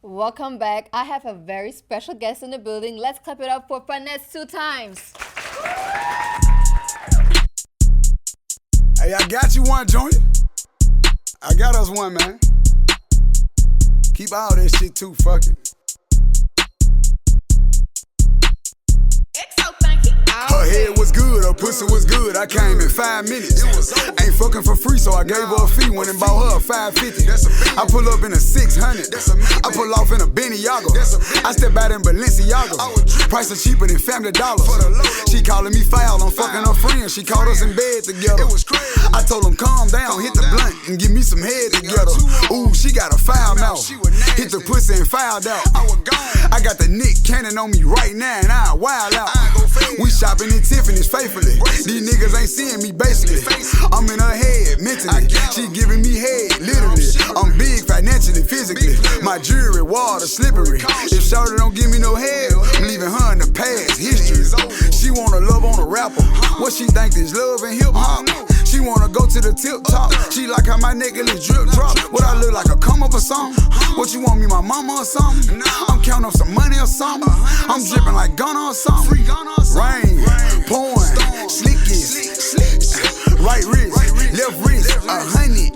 Welcome back. I have a very special guest in the building. Let's clap it up for Finesse 2 times. Hey, I got you one, Junior. I got us one, man. Keep all that shit too, fuck it. Her head was good, her pussy was good. I came in 5 minutes. Ain't fucking for free, so I gave her a fee. Went and bought her a 550. I pull up in a 600. I pull off in a Beniago. I step out in Balenciaga. Price is cheaper than Family Dollar. She calling me foul, I'm fucking her friend. She caught us in bed together. I told him calm down, hit the blunt and give me some head together. Ooh, she got a foul mouth. Hit the pussy and fouled out. I got the Nick Cannon on me right now and I wild out. We shopping in Tiffany's faithfully. These niggas ain't seeing me basically. I'm in her head mentally. She giving me head literally. I'm big financially, physically. My jewelry, water, slippery. If Shawty don't give me no head, I'm leaving her in the past history. She wanna love on a rapper. What she think is love and hip hop? She wanna go to the tip top. She like how my necklace drip drop. What I look like, a come up or something? What you want me, my mama or something? I'm counting up some money or something. I'm dripping like Gunna or something. Rain, pouring, slickies, right wrist, left wrist, 100.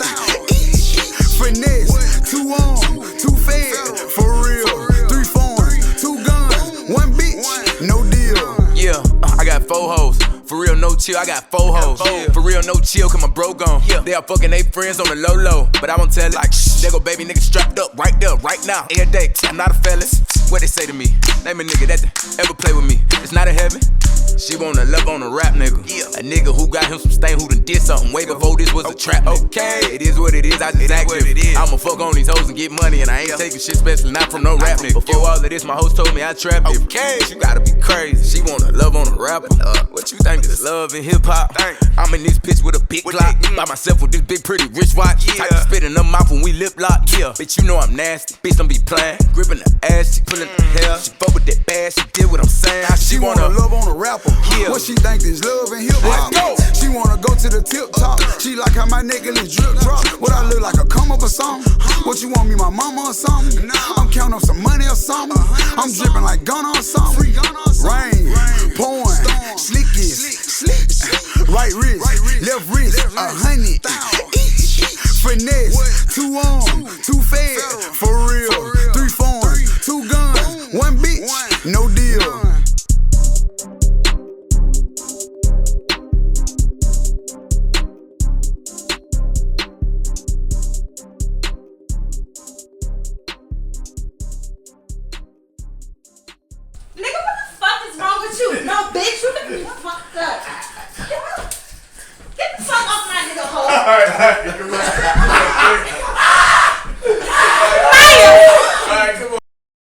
Finesse, 2 on, 2 fed, for real. 3 foreign, 2 guns, 1 bitch, no deal. Yeah, I got 4 hoes. For real, no chill, I got 4 hoes. For real, no chill, cause my bro gone. They are fucking they friends on the low. But I won't tell it like, shh, there go baby nigga strapped up right there, right now. Every day, I'm not a fellas. What they say to me? Name a nigga that ever play with me. It's not a heaven. She wanna love on a rap nigga. A nigga who got him some stain, who done did something way before this was a trap. Okay, it is what it is, I just act it. I'ma fuck on these hoes and get money, and I ain't taking shit special, not from no rap nigga. Before all of this, my host told me I trap it. Okay, you gotta be crazy. She wanna love on a rapper. What you think is love in hip hop? I'm in this bitch with a big clock. By myself with this big pretty rich watch. Type of spit in her mouth when we lip lock. Yeah, bitch, you know I'm nasty. Bitch, don't be playing. Gripping the ass, she pulling the hair. She fuck with that bad, she did what I'm saying. She wanna love on a rapper. What she think is love and hip hop? She wanna go to the tip top. She like how my necklace drip drop. What I look like, a come up or something? What you want me, my mama or something? I'm counting up some money or something. I'm dripping like Gunna or something. Rain, pouring, slickies, right wrist, left wrist, 100. Finesse, 2 on, 2 fed, for real. 3 foreign, 2 guns, 1 bitch, no deal. No, bitch, you can be fucked up. Get the fuck off my nigga hole. Alright,